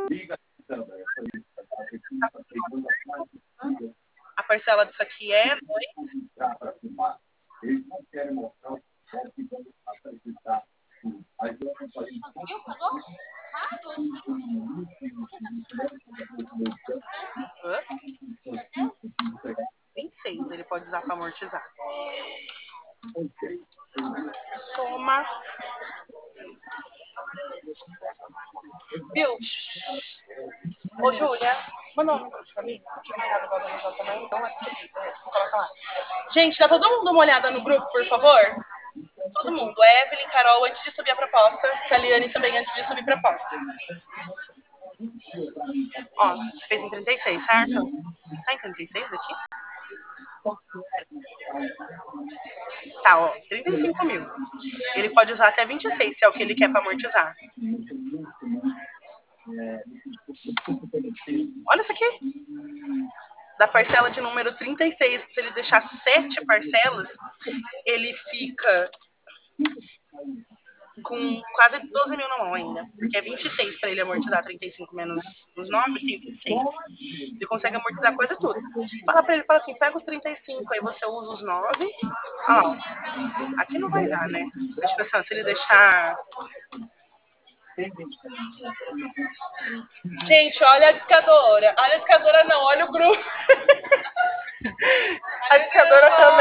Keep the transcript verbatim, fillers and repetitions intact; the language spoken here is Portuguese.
A parcela disso aqui é dois. vinte e seis ele pode usar para amortizar. Soma. Viu? Ô, Júlia, manda um negócio pra mim. Gente, dá todo mundo uma olhada no grupo, por favor? Todo mundo. Evelyn, Carol, antes de subir a proposta. Caliane também, antes de subir a proposta. Ó, você fez em trinta e seis, certo? Tá em trinta e seis aqui? Tá, ó, trinta e cinco mil. Ele pode usar até vinte e seis, se é o que ele quer pra amortizar. Olha isso aqui. Da parcela de número trinta e seis, se ele deixar sete parcelas, ele fica com quase doze mil na mão ainda. Porque é vinte e seis para ele amortizar trinta e cinco menos os nove, tem vinte e seis. Ele consegue amortizar quase tudo. Fala para ele, fala assim, pega os trinta e cinco, aí você usa os nove. Ó, aqui não vai dar, né? Mas, tipo assim, se ele deixar... Gente, olha a discadora. Olha a discadora não, olha o grupo. A discadora também.